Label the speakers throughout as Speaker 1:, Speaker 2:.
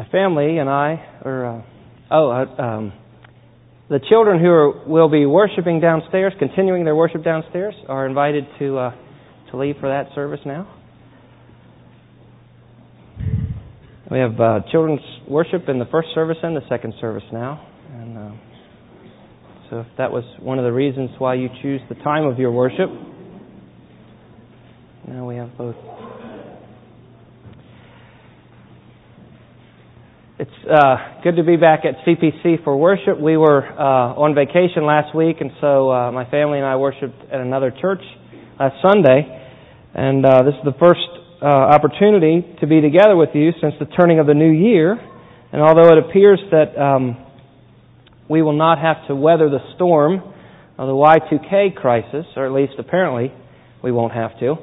Speaker 1: my family and I the children who will be worshiping downstairs, continuing their worship downstairs, are invited to leave for that service now. We have children's worship in the first service and the second service now. And so if that was one of the reasons why you choose the time of your worship, now we have both. It's good to be back at CPC for worship. We were on vacation last week, and so my family and I worshiped at another church last Sunday. And this is the first opportunity to be together with you since the turning of the new year. And although it appears that we will not have to weather the storm of the Y2K crisis, or at least apparently we won't have to,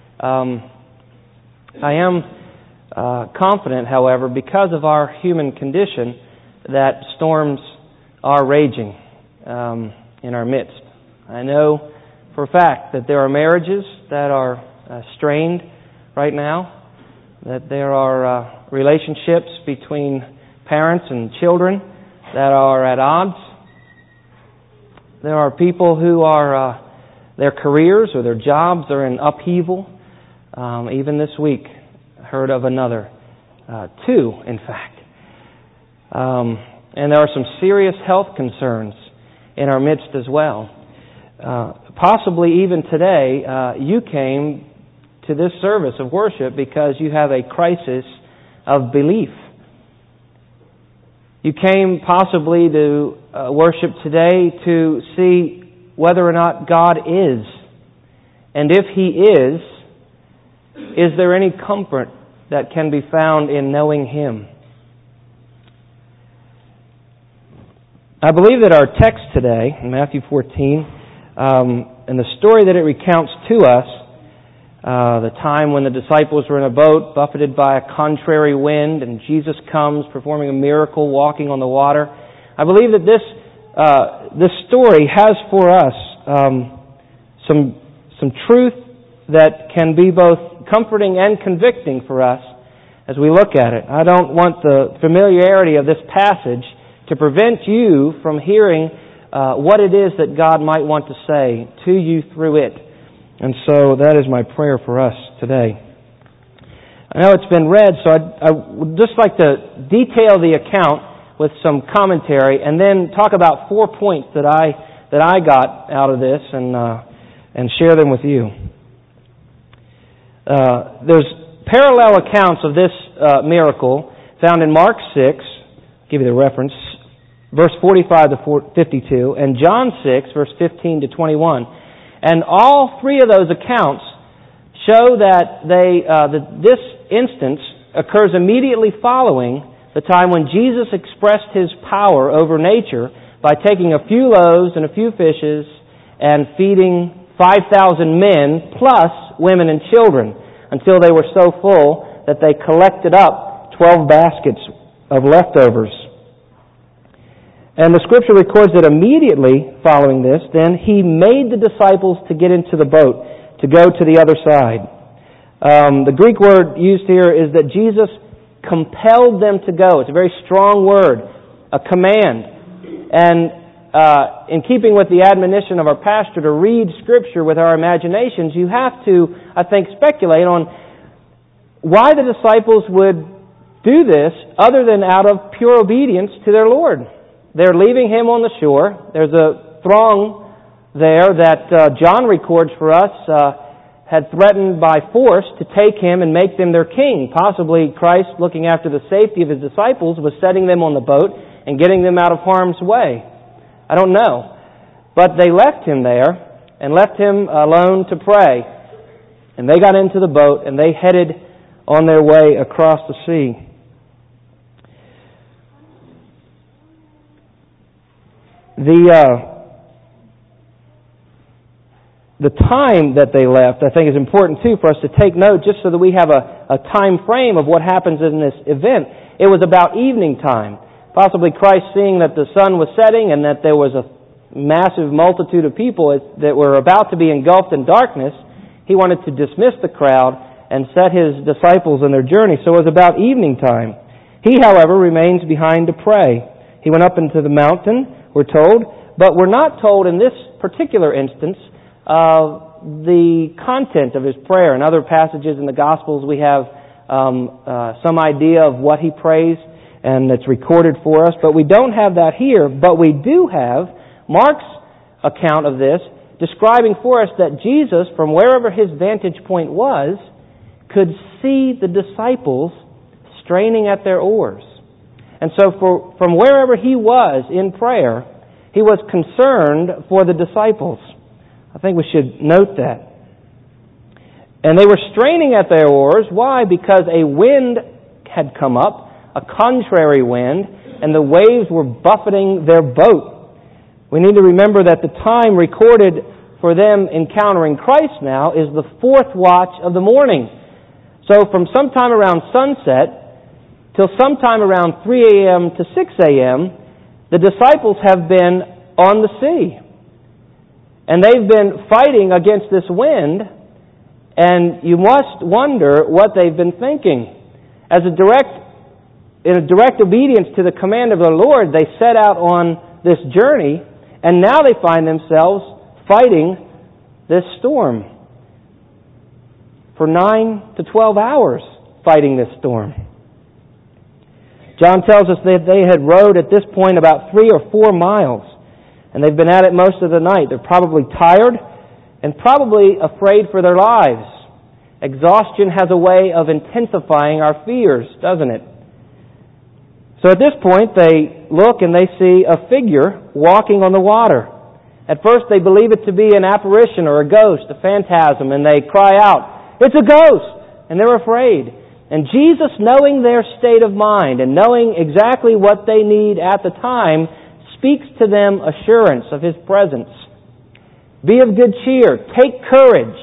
Speaker 1: I am confident, however, because of our human condition, that storms are raging in our midst. I know for a fact that there are marriages that are strained right now, that there are relationships between parents and children that are at odds. There are people who are their careers or their jobs are in upheaval. Even this week, heard of another, two, in fact. And there are some serious health concerns in our midst as well. Possibly even today, you came to this service of worship because you have a crisis of belief. You came possibly to worship today to see whether or not God is. And if He is there any comfort that can be found in knowing Him? I believe that our text today, in Matthew 14, and the story that it recounts to us, the time when the disciples were in a boat buffeted by a contrary wind, and Jesus comes performing a miracle, walking on the water. I believe that this story has for us some truth that can be both comforting and convicting for us as we look at it. I don't want the familiarity of this passage to prevent you from hearing what it is that God might want to say to you through it. And so that is my prayer for us today. I know it's been read, so I would just like to detail the account with some commentary and then talk about 4 points that I got out of this and share them with you. There's parallel accounts of this miracle found in Mark 6, I'll give you the reference, verse 45 to 52, and John 6, verse 15 to 21. And all three of those accounts show that this instance occurs immediately following the time when Jesus expressed His power over nature by taking a few loaves and a few fishes and feeding 5,000 men plus women and children until they were so full that they collected up 12 baskets of leftovers. And the Scripture records that immediately following this, then He made the disciples to get into the boat to go to the other side. The Greek word used here is that Jesus compelled them to go. It's a very strong word, a command. And in keeping with the admonition of our pastor to read Scripture with our imaginations, you have to, I think, speculate on why the disciples would do this other than out of pure obedience to their Lord. They're leaving Him on the shore. There's a throng there that John records for us had threatened by force to take Him and make them their king. Possibly Christ, looking after the safety of His disciples, was setting them on the boat and getting them out of harm's way. I don't know. But they left Him there and left Him alone to pray. And they got into the boat and they headed on their way across the sea. The time that they left, I think, is important too for us to take note, just so that we have a time frame of what happens in this event. It was about evening time. Possibly Christ, seeing that the sun was setting and that there was a massive multitude of people that were about to be engulfed in darkness, He wanted to dismiss the crowd and set His disciples on their journey. So it was about evening time. He, however, remains behind to pray. He went up into the mountain, we're told, but we're not told in this particular instance the content of his prayer. In other passages in the Gospels, we have some idea of what he prays, and it's recorded for us, but we don't have that here. But we do have Mark's account of this, describing for us that Jesus, from wherever his vantage point was, could see the disciples straining at their oars. And so from wherever he was in prayer, he was concerned for the disciples. I think we should note that. And they were straining at their oars. Why? Because a wind had come up, a contrary wind, and the waves were buffeting their boat. We need to remember that the time recorded for them encountering Christ now is the fourth watch of the morning. So from sometime around sunset till sometime around 3 a.m. to 6 a.m., the disciples have been on the sea. And they've been fighting against this wind, and you must wonder what they've been thinking. In a direct obedience to the command of the Lord, they set out on this journey, and now they find themselves fighting this storm. For 9 to 12 hours fighting this storm. John tells us that they had rowed at this point about 3 or 4 miles, and they've been at it most of the night. They're probably tired and probably afraid for their lives. Exhaustion has a way of intensifying our fears, doesn't it? So at this point, they look and they see a figure walking on the water. At first, they believe it to be an apparition or a ghost, a phantasm, and they cry out, "It's a ghost!" And they're afraid. And Jesus, knowing their state of mind and knowing exactly what they need at the time, speaks to them assurance of His presence. "Be of good cheer. Take courage.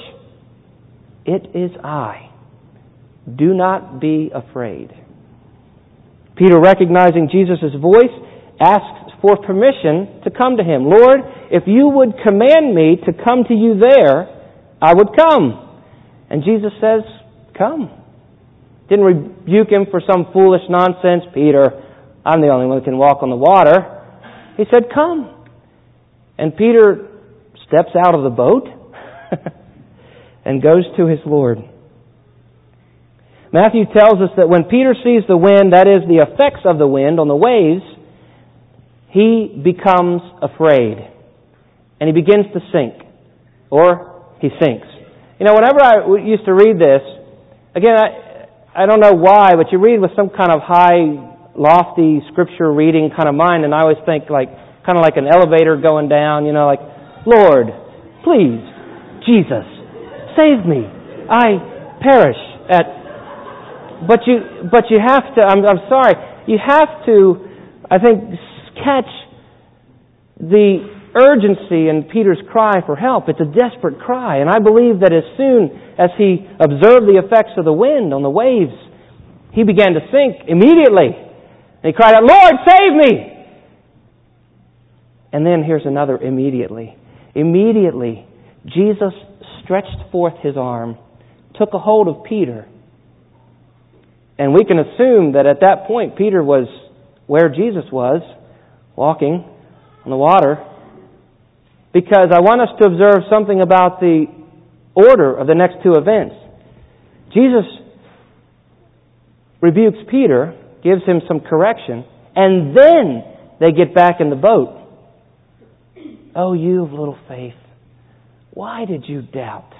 Speaker 1: It is I. Do not be afraid." Peter, recognizing Jesus' voice, asks for permission to come to Him. "Lord, if you would command me to come to you there, I would come." And Jesus says, "Come." Didn't rebuke him for some foolish nonsense. "Peter, I'm the only one who can walk on the water." He said, "Come." And Peter steps out of the boat and goes to his Lord. Matthew tells us that when Peter sees the wind, that is, the effects of the wind on the waves, he becomes afraid. And he begins to sink. Or he sinks. You know, whenever I used to read this, again, I don't know why, but you read with some kind of high, lofty scripture reading kind of mind, and I always think kind of like an elevator going down, you know, like, "Lord, please, Jesus, save me. I perish at..." But you have to, I'm sorry, you have to, I think, catch the urgency in Peter's cry for help. It's a desperate cry. And I believe that as soon as he observed the effects of the wind on the waves, he began to sink immediately. And he cried out, "Lord, save me!" And then here's another immediately. Immediately, Jesus stretched forth His arm, took a hold of Peter. And we can assume that at that point, Peter was where Jesus was, walking on the water. Because I want us to observe something about the order of the next two events. Jesus rebukes Peter, gives him some correction, and then they get back in the boat. "Oh, you of little faith, why did you doubt?"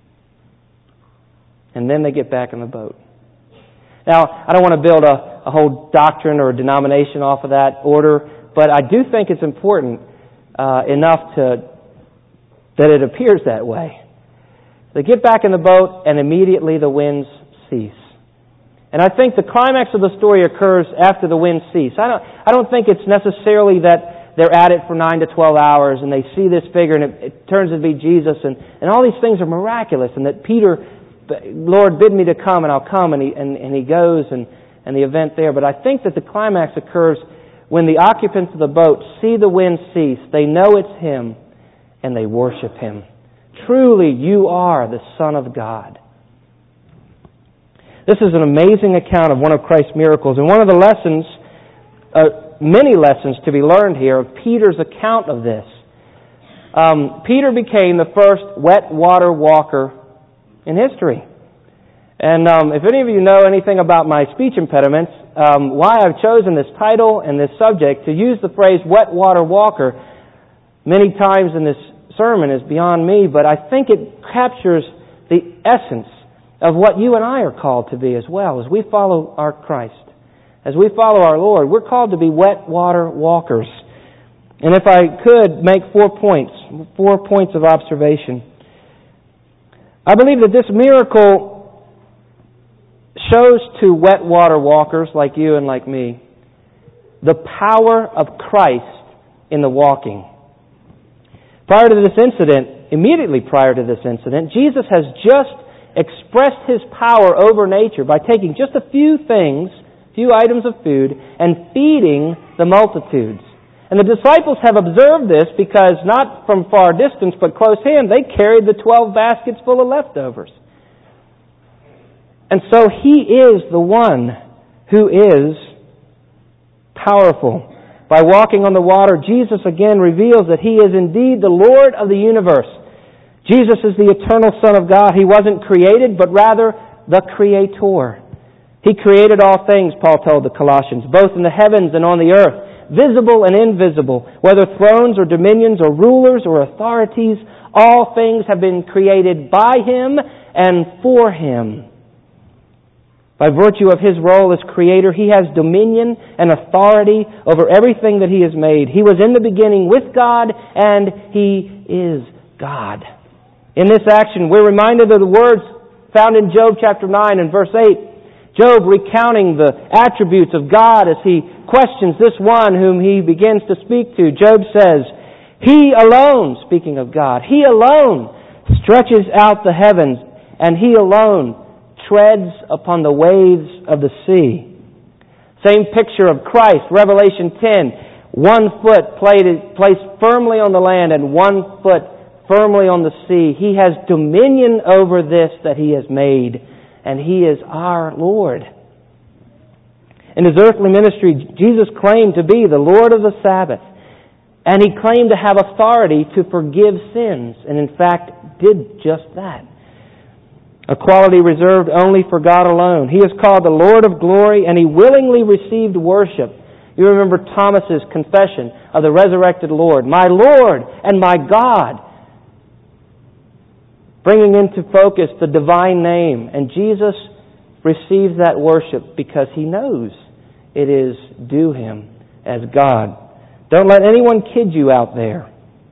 Speaker 1: And then they get back in the boat. Now, I don't want to build a whole doctrine or a denomination off of that order, but I do think it's important enough that it appears that way. They get back in the boat, and immediately the winds cease. And I think the climax of the story occurs after the winds cease. I don't think it's necessarily that they're at it for 9 to 12 hours, and they see this figure, and it turns to be Jesus, and all these things are miraculous, and that Peter, "Lord, bid me to come, and I'll come," and he goes, and the event there. But I think that the climax occurs when the occupants of the boat see the wind cease, they know it's Him, and they worship Him. "Truly, you are the Son of God." This is an amazing account of one of Christ's miracles, and one of the lessons, many lessons to be learned here of Peter's account of this. Peter became the first wet water walker in history. And if any of you know anything about my speech impediments, why I've chosen this title and this subject to use the phrase wet water walker many times in this sermon is beyond me, but I think it captures the essence of what you and I are called to be as well. As we follow our Christ, as we follow our Lord, we're called to be wet water walkers. And if I could make 4 points of observation. I believe that this miracle shows to wet water walkers like you and like me the power of Christ in the walking. Prior to this incident, immediately prior to this incident, Jesus has just expressed His power over nature by taking just a few items of food, and feeding the multitudes. And the disciples have observed this because not from far distance but close hand, they carried the 12 baskets full of leftovers. And so He is the one who is powerful. By walking on the water, Jesus again reveals that He is indeed the Lord of the universe. Jesus is the eternal Son of God. He wasn't created, but rather the Creator. He created all things, Paul told the Colossians, both in the heavens and on the earth, visible and invisible, whether thrones or dominions or rulers or authorities, all things have been created by Him and for Him. By virtue of His role as Creator, He has dominion and authority over everything that He has made. He was in the beginning with God, and He is God. In this action, we're reminded of the words found in Job chapter 9 and verse 8. Job recounting the attributes of God as he questions this one whom he begins to speak to. Job says, He alone, speaking of God, He alone stretches out the heavens, and He alone treads upon the waves of the sea. Same picture of Christ, Revelation 10. One foot placed firmly on the land and one foot firmly on the sea. He has dominion over this that He has made, and He is our Lord. In His earthly ministry, Jesus claimed to be the Lord of the Sabbath, and He claimed to have authority to forgive sins, and in fact did just that. A quality reserved only for God alone. He is called the Lord of glory, and He willingly received worship. You remember Thomas's confession of the resurrected Lord, my Lord and my God, bringing into focus the divine name. And Jesus receives that worship because He knows it is due Him as God. Don't let anyone kid you out there.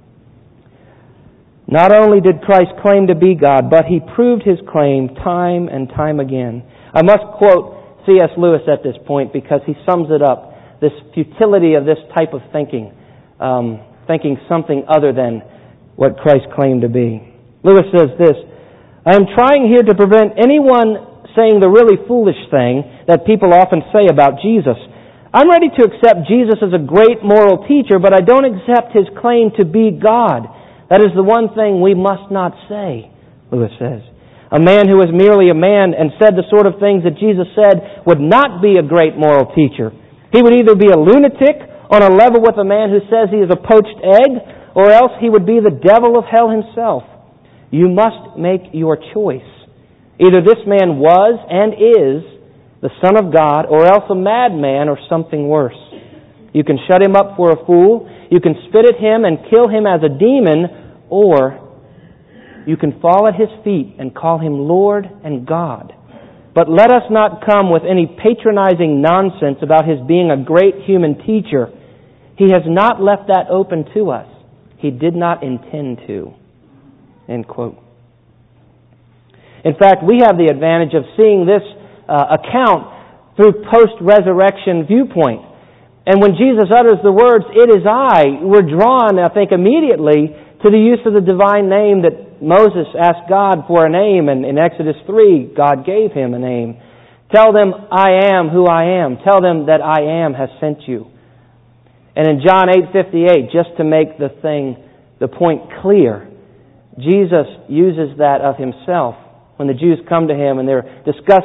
Speaker 1: Not only did Christ claim to be God, but He proved His claim time and time again. I must quote C.S. Lewis at this point because he sums it up, this futility of this type of thinking, thinking something other than what Christ claimed to be. Lewis says this, I am trying here to prevent anyone saying the really foolish thing that people often say about Jesus. I'm ready to accept Jesus as a great moral teacher, but I don't accept His claim to be God. That is the one thing we must not say, Lewis says. A man who is merely a man and said the sort of things that Jesus said would not be a great moral teacher. He would either be a lunatic on a level with a man who says he is a poached egg, or else he would be the devil of hell himself. You must make your choice. Either this man was and is the Son of God, or else a madman or something worse. You can shut Him up for a fool, you can spit at Him and kill Him as a demon, or you can fall at His feet and call Him Lord and God. But let us not come with any patronizing nonsense about His being a great human teacher. He has not left that open to us. He did not intend to. End quote. In fact, we have the advantage of seeing this account through post-resurrection viewpoint. And when Jesus utters the words, it is I, we're drawn, I think, immediately to the use of the divine name that Moses asked God for a name, and in Exodus 3, God gave him a name. Tell them, I am who I am. Tell them that I am has sent you. And in John 8:58, just to make the point clear, Jesus uses that of Himself. When the Jews come to Him and they're discussing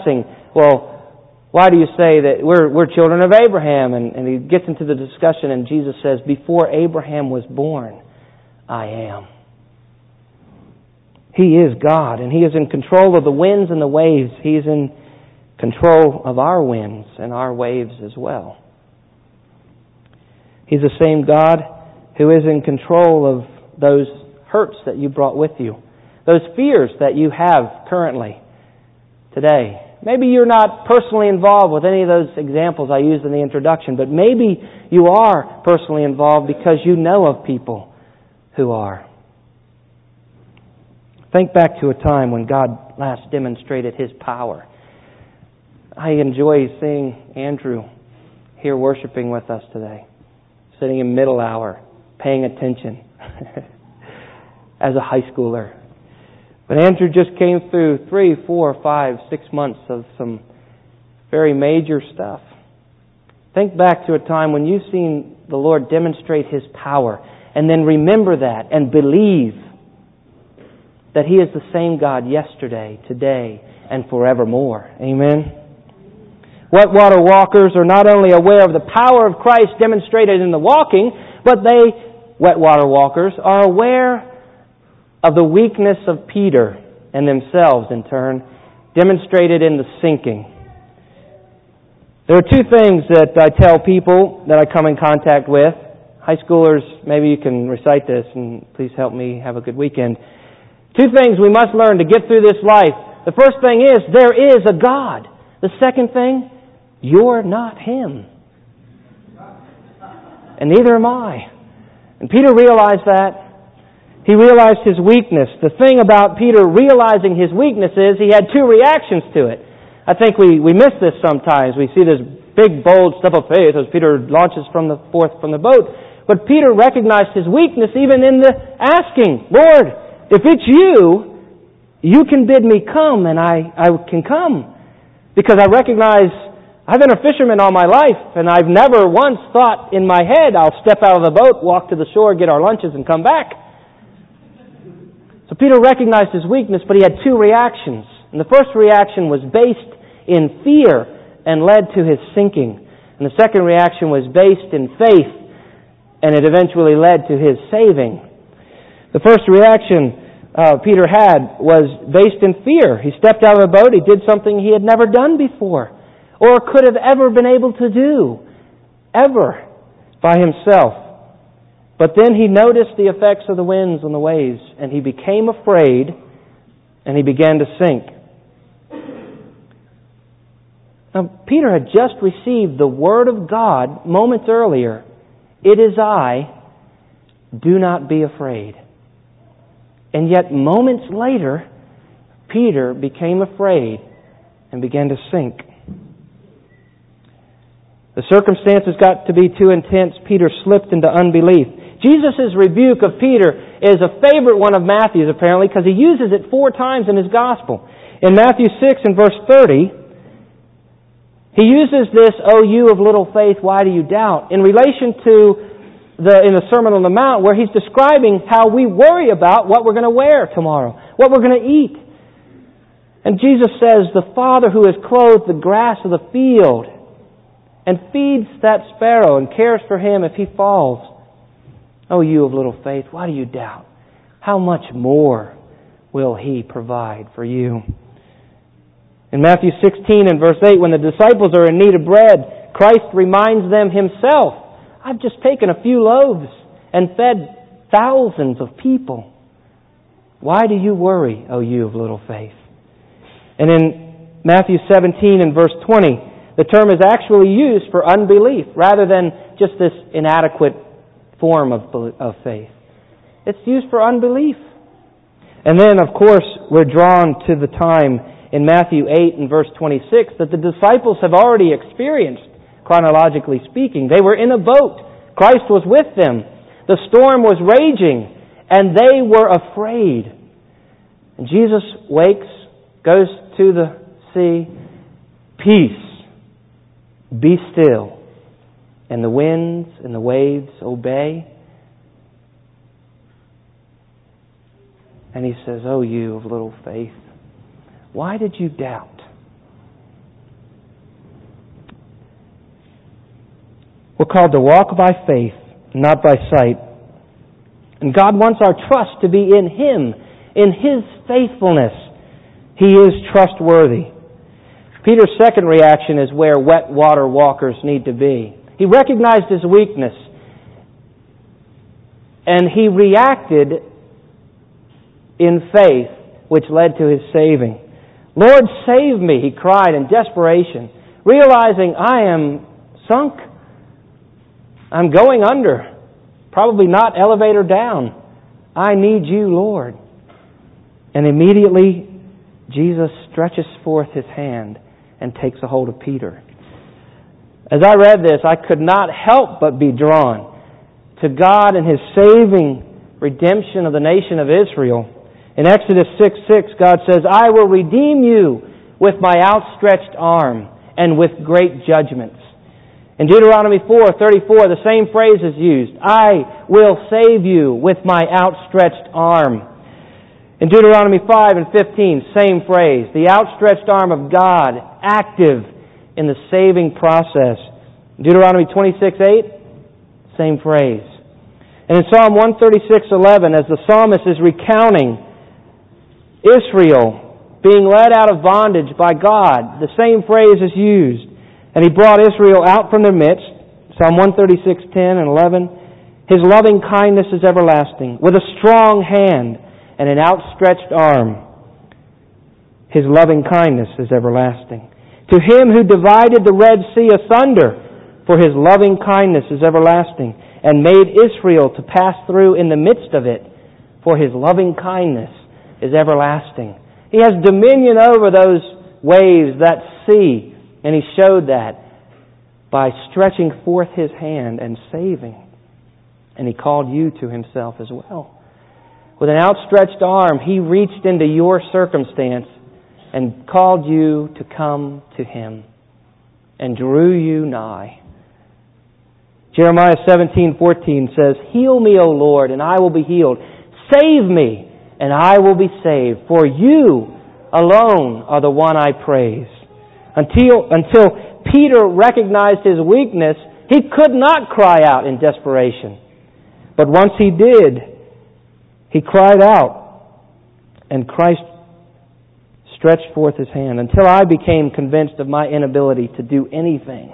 Speaker 1: well, why do you say that we're children of Abraham? And he gets into the discussion, and Jesus says, before Abraham was born, I am. He is God, and He is in control of the winds and the waves. He is in control of our winds and our waves as well. He's the same God who is in control of those hurts that you brought with you, those fears that you have currently, today. Maybe you're not personally involved with any of those examples I used in the introduction, but maybe you are personally involved because you know of people who are. Think back to a time when God last demonstrated His power. I enjoy seeing Andrew here worshiping with us today, sitting in middle hour, paying attention as a high schooler. But Andrew just came through 3, 4, 5, 6 months of some very major stuff. Think back to a time when you've seen the Lord demonstrate His power, and then remember that and believe that He is the same God yesterday, today, and forevermore. Amen? Wetwater walkers are not only aware of the power of Christ demonstrated in the walking, but wetwater walkers, are aware of the weakness of Peter and themselves, in turn, demonstrated in the sinking. There are two things that I tell people that I come in contact with. High schoolers, maybe you can recite this, and please help me have a good weekend. Two things we must learn to get through this life. The first thing is, there is a God. The second thing, you're not Him. And neither am I. And Peter realized that. He realized his weakness. The thing about Peter realizing his weakness is he had two reactions to it. I think we miss this sometimes. We see this big, bold step of faith as Peter launches forth from the boat. But Peter recognized his weakness even in the asking, Lord, if it's you can bid me come, and I can come. Because I recognize I've been a fisherman all my life, and I've never once thought in my head, I'll step out of the boat, walk to the shore, get our lunches, and come back. So Peter recognized his weakness, but he had two reactions. And the first reaction was based in fear and led to his sinking. And the second reaction was based in faith, and it eventually led to his saving. The first reaction Peter had was based in fear. He stepped out of the boat, he did something he had never done before, or could have ever been able to do, ever, by himself. But then he noticed the effects of the winds and the waves, and he became afraid, and he began to sink. Now, Peter had just received the Word of God moments earlier. It is I, do not be afraid. And yet, moments later, Peter became afraid and began to sink. The circumstances got to be too intense. Peter slipped into unbelief. Jesus' rebuke of Peter is a favorite one of Matthew's, apparently, because he uses it 4 times in his gospel. In Matthew 6 and verse 30, he uses this, "O you of little faith, why do you doubt?" in relation to in the Sermon on the Mount, where he's describing how we worry about what we're going to wear tomorrow, what we're going to eat. And Jesus says, "The Father who has clothed the grass of the field and feeds that sparrow and cares for him if he falls. O you of little faith, why do you doubt? How much more will He provide for you?" In Matthew 16 and verse 8, when the disciples are in need of bread, Christ reminds them Himself, "I've just taken a few loaves and fed thousands of people. Why do you worry, O you of little faith?" And in Matthew 17 and verse 20, the term is actually used for unbelief rather than just this inadequate form of faith. It's used for unbelief. And then, of course, we're drawn to the time in Matthew 8 and verse 26 that the disciples have already experienced, chronologically speaking. They were in a boat. Christ was with them. The storm was raging, and they were afraid. And Jesus wakes, goes to the sea, "Peace, be still." And the winds and the waves obey. And He says, "Oh, you of little faith, why did you doubt?" We're called to walk by faith, not by sight. And God wants our trust to be in Him, in His faithfulness. He is trustworthy. Peter's second reaction is where wet water walkers need to be. He recognized his weakness, and he reacted in faith, which led to his saving. "Lord, save me," he cried in desperation, realizing, I am sunk. I'm going under. Probably not elevator down. I need you, Lord. And immediately, Jesus stretches forth His hand and takes a hold of Peter. As I read this, I could not help but be drawn to God and His saving redemption of the nation of Israel. In Exodus 6:6, God says, "I will redeem you with my outstretched arm and with great judgments." In Deuteronomy 4:34, the same phrase is used. "I will save you with my outstretched arm." In Deuteronomy 5:15, same phrase. The outstretched arm of God, active in the saving process. In Deuteronomy 26:8, same phrase. And in Psalm 136:11, as the psalmist is recounting Israel being led out of bondage by God, the same phrase is used. And He brought Israel out from their midst. Psalm 136:10 and 11. His loving kindness is everlasting, with a strong hand and an outstretched arm. His loving kindness is everlasting. To Him who divided the Red Sea asunder, for His loving kindness is everlasting, and made Israel to pass through in the midst of it, for His loving kindness is everlasting. He has dominion over those waves, that sea, and He showed that by stretching forth His hand and saving. And He called you to Himself as well. With an outstretched arm, He reached into your circumstance and called you to come to Him and drew you nigh. Jeremiah 17:14 says, "Heal me, O Lord, and I will be healed. Save me, and I will be saved. For you alone are the one I praise." Until Peter recognized his weakness, he could not cry out in desperation. But once he did, he cried out, and Christ stretched forth His hand until I became convinced of my inability to do anything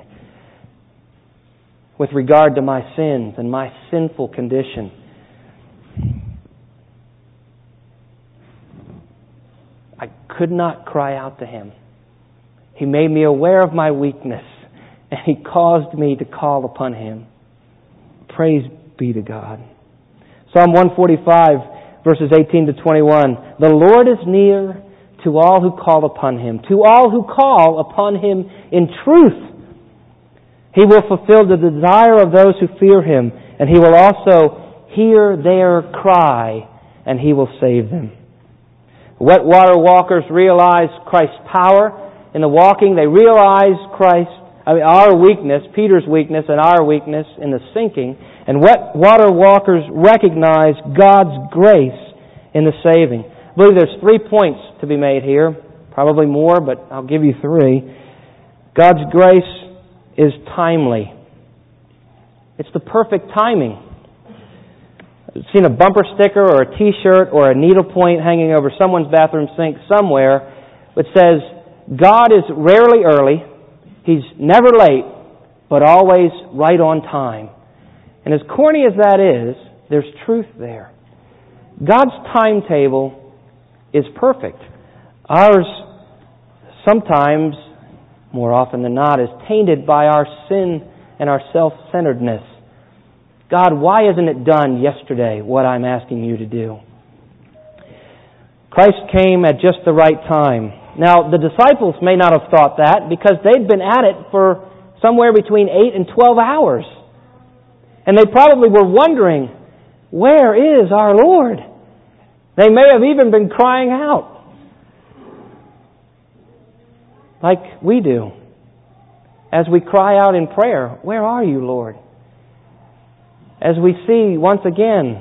Speaker 1: with regard to my sins and my sinful condition. I could not cry out to Him. He made me aware of my weakness, and He caused me to call upon Him. Praise be to God. Psalm 145, verses 18 to 21. "The Lord is near to all who call upon Him, to all who call upon Him in truth. He will fulfill the desire of those who fear Him, and He will also hear their cry, and He will save them." Wet water walkers realize Christ's power in the walking. They realize our weakness, Peter's weakness and our weakness in the sinking. And wet water walkers recognize God's grace in the saving. I believe there's 3 points to be made here. Probably more, but I'll give you 3. God's grace is timely. It's the perfect timing. I've seen a bumper sticker or a T-shirt or a needlepoint hanging over someone's bathroom sink somewhere that says, "God is rarely early, He's never late, but always right on time." And as corny as that is, there's truth there. God's timetable is perfect. Ours, sometimes, more often than not, is tainted by our sin and our self-centeredness. God, why isn't it done yesterday, what I'm asking you to do? Christ came at just the right time. Now, the disciples may not have thought that because they'd been at it for somewhere between 8 and 12 hours. And they probably were wondering, where is our Lord? They may have even been crying out, like we do, as we cry out in prayer, "Where are you, Lord?" As we see, once again,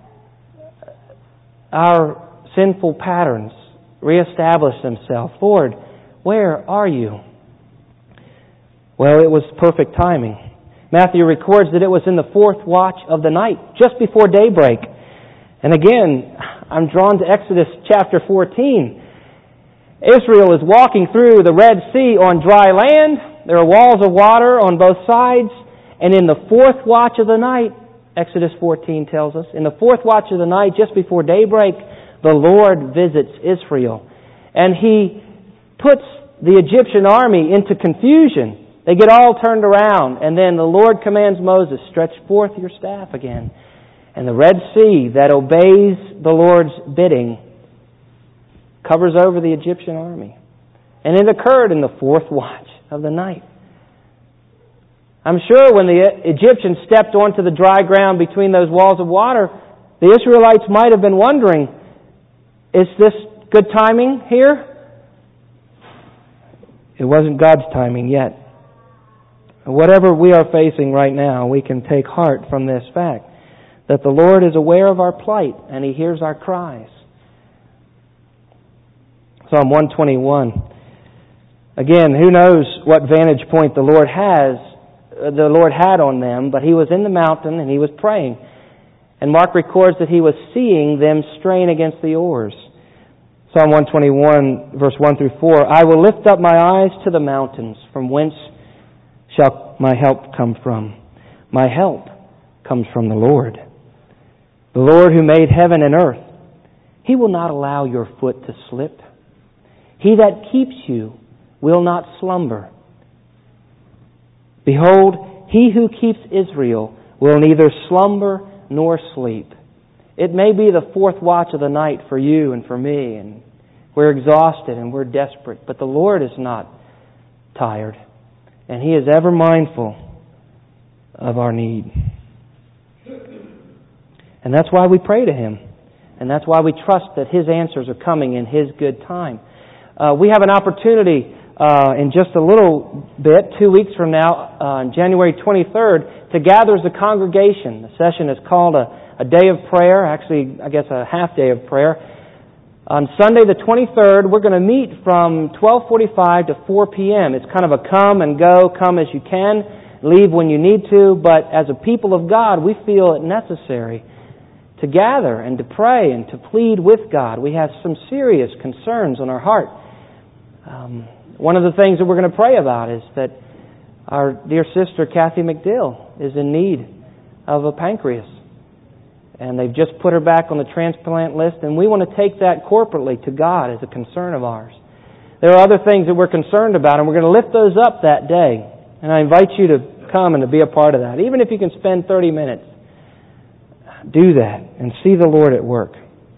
Speaker 1: our sinful patterns reestablish themselves. "Lord, where are you?" Well, it was perfect timing. Matthew records that it was in the fourth watch of the night, just before daybreak. And again, I'm drawn to Exodus chapter 14. Israel is walking through the Red Sea on dry land. There are walls of water on both sides. And in the fourth watch of the night, Exodus 14 tells us, in the fourth watch of the night, just before daybreak, the Lord visits Israel. And He puts the Egyptian army into confusion. They get all turned around, and then the Lord commands Moses, stretch forth your staff again. And the Red Sea that obeys the Lord's bidding covers over the Egyptian army. And it occurred in the fourth watch of the night. I'm sure when the Egyptians stepped onto the dry ground between those walls of water, the Israelites might have been wondering, is this good timing here? It wasn't God's timing yet. Whatever we are facing right now, we can take heart from this fact that the Lord is aware of our plight and He hears our cries. Psalm 121. Again, who knows what vantage point the Lord had on them, but He was in the mountain and He was praying. And Mark records that He was seeing them strain against the oars. Psalm 121, verse 1 through 4. I will lift up my eyes to the mountains, from whence shall my help come from? My help comes from the Lord who made heaven and earth. He will not allow your foot to slip. He that keeps you will not slumber. Behold, He who keeps Israel will neither slumber nor sleep. It may be the fourth watch of the night for you and for me, and we're exhausted and we're desperate, but the Lord is not tired. And He is ever mindful of our need. And that's why we pray to Him. And that's why we trust that His answers are coming in His good time. We have an opportunity in just a little bit, 2 weeks from now, on January 23rd, to gather as a congregation. The session is called a day of prayer, actually, I guess a half day of prayer. On Sunday the 23rd, we're going to meet from 12:45 to 4 p.m. It's kind of a come and go, come as you can, leave when you need to, but as a people of God, we feel it necessary to gather and to pray and to plead with God. We have some serious concerns on our heart. One of the things that we're going to pray about is that our dear sister Kathy McDill is in need of a pancreas. And they've just put her back on the transplant list, and we want to take that corporately to God as a concern of ours. There are other things that we're concerned about, and we're going to lift those up that day. And I invite you to come and to be a part of that. Even if you can spend 30 minutes, do that and see the Lord at work.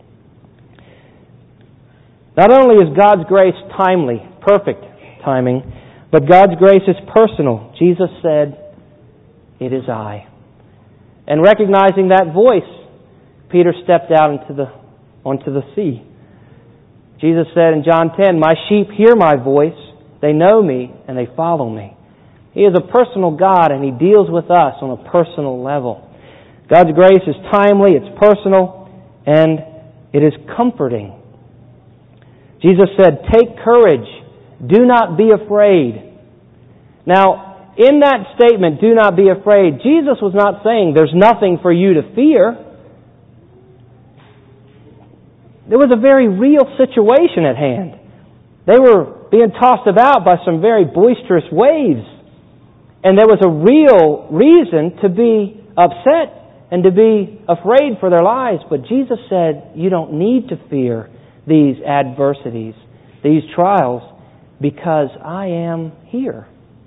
Speaker 1: Not only is God's grace timely, perfect timing, but God's grace is personal. Jesus said, "It is I." And recognizing that voice, Peter stepped out onto the sea. Jesus said in John 10, "My sheep hear my voice, they know me, and they follow me." He is a personal God, and He deals with us on a personal level. God's grace is timely, it's personal, and it is comforting. Jesus said, "Take courage, do not be afraid." Now, in that statement, "do not be afraid," Jesus was not saying there's nothing for you to fear. There was a very real situation at hand. They were being tossed about by some very boisterous waves. And there was a real reason to be upset and to be afraid for their lives. But Jesus said, you don't need to fear these adversities, these trials, because I am here.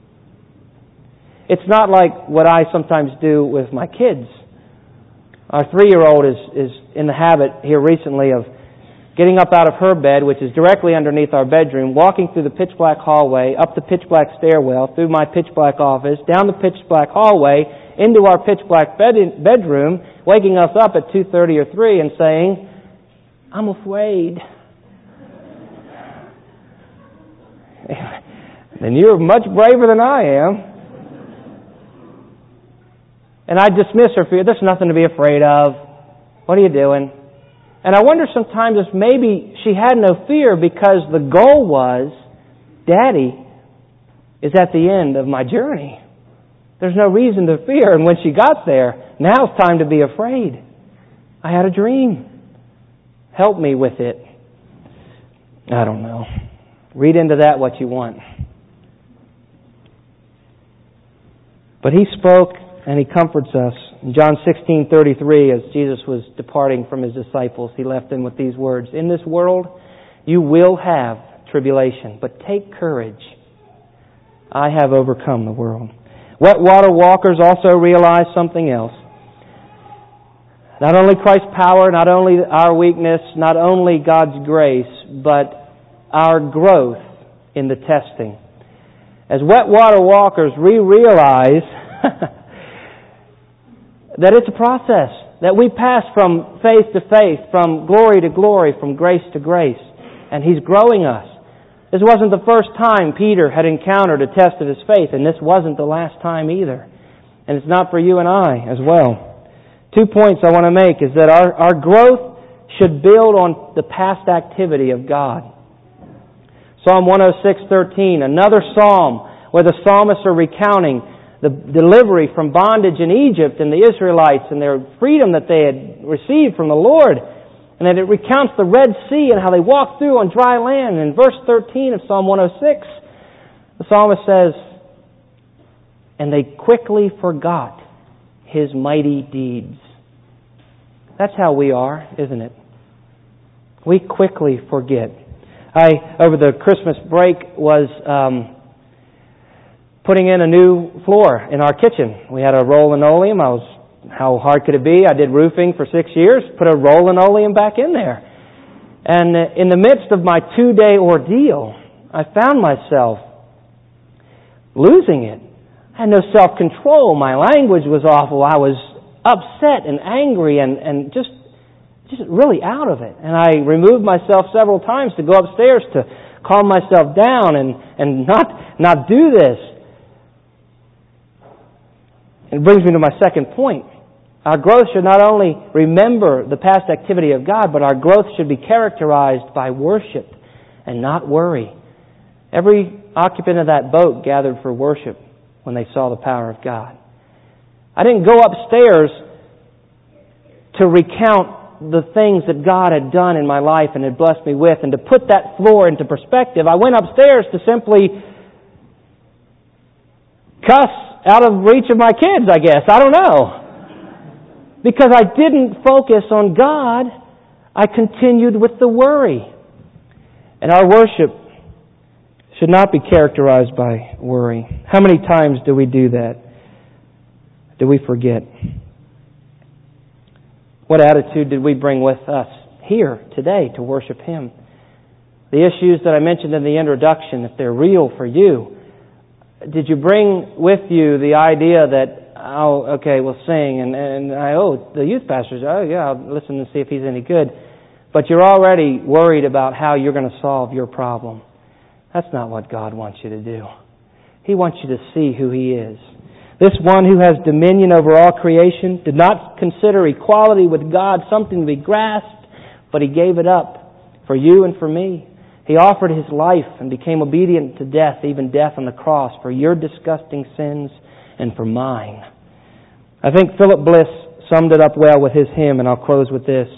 Speaker 1: It's not like what I sometimes do with my kids. Our 3-year-old is in the habit here recently of getting up out of her bed, which is directly underneath our bedroom, walking through the pitch-black hallway, up the pitch-black stairwell, through my pitch-black office, down the pitch-black hallway, into our pitch-black bedroom, waking us up at 2:30 or 3 and saying, "I'm afraid." And you're much braver than I am. And I dismiss her fear. There's nothing to be afraid of. What are you doing? And I wonder sometimes if maybe she had no fear because the goal was, Daddy is at the end of my journey. There's no reason to fear. And when she got there, now it's time to be afraid. I had a dream. Help me with it. I don't know. Read into that what you want. But He spoke and He comforts us. In John 16:33, as Jesus was departing from His disciples, He left them with these words, "In this world you will have tribulation, but take courage. I have overcome the world." Wet water walkers also realize something else. Not only Christ's power, not only our weakness, not only God's grace, but our growth in the testing. As wet water walkers, we realize that it's a process, that we pass from faith to faith, from glory to glory, from grace to grace, and He's growing us. This wasn't the first time Peter had encountered a test of his faith, and this wasn't the last time either. And it's not for you and I as well. 2 points I want to make is that our growth should build on the past activity of God. Psalm 106:13, another psalm where the psalmists are recounting the delivery from bondage in Egypt and the Israelites and their freedom that they had received from the Lord. And then it recounts the Red Sea and how they walked through on dry land. And in verse 13 of Psalm 106, the psalmist says, "And they quickly forgot His mighty deeds." That's how we are, isn't it? We quickly forget. I, over the Christmas break, was putting in a new floor in our kitchen. We had a roll linoleum. How hard could it be? I did roofing for 6 years, put a roll linoleum back in there. And in the midst of my 2-day ordeal, I found myself losing it. I had no self-control. My language was awful. I was upset and angry and just really out of it. And I removed myself several times to go upstairs to calm myself down and not do this. It brings me to my second point. Our growth should not only remember the past activity of God, but our growth should be characterized by worship and not worry. Every occupant of that boat gathered for worship when they saw the power of God. I didn't go upstairs to recount the things that God had done in my life and had blessed me with, and to put that floor into perspective. I went upstairs to simply cuss out of reach of my kids, I guess. I don't know. Because I didn't focus on God, I continued with the worry. And our worship should not be characterized by worry. How many times do we do that? Do we forget? What attitude did we bring with us here today to worship Him? The issues that I mentioned in the introduction, if they're real for you, did you bring with you the idea that, oh, okay, we'll sing, and the youth pastors, oh yeah, I'll listen and see if he's any good. But you're already worried about how you're going to solve your problem. That's not what God wants you to do. He wants you to see who He is. This one who has dominion over all creation did not consider equality with God something to be grasped, but He gave it up for you and for me. He offered His life and became obedient to death, even death on the cross, for your disgusting sins and for mine. I think Philip Bliss summed it up well with his hymn, and I'll close with this.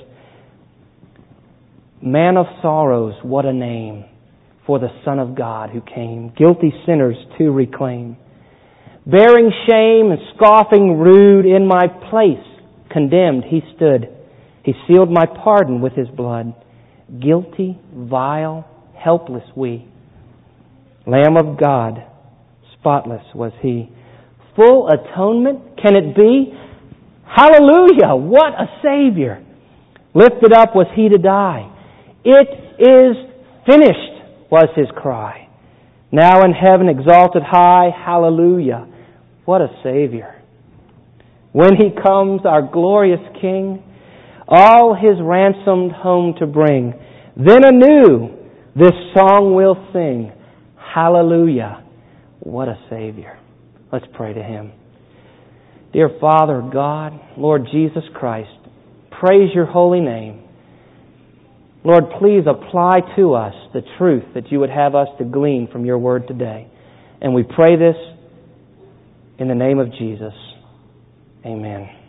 Speaker 1: Man of sorrows, what a name for the Son of God who came, guilty sinners to reclaim. Bearing shame and scoffing rude, in my place condemned He stood. He sealed my pardon with His blood. Guilty, vile, helpless we. Lamb of God, spotless was He. Full atonement, can it be? Hallelujah, what a Savior. Lifted up was He to die. It is finished, was His cry. Now in heaven exalted high, hallelujah, what a Savior. When He comes, our glorious King, all His ransomed home to bring, then anew this song we'll sing, hallelujah, what a Savior. Let's pray to Him. Dear Father God, Lord Jesus Christ, praise Your holy name. Lord, please apply to us the truth that You would have us to glean from Your word today. And we pray this In the name of Jesus, amen.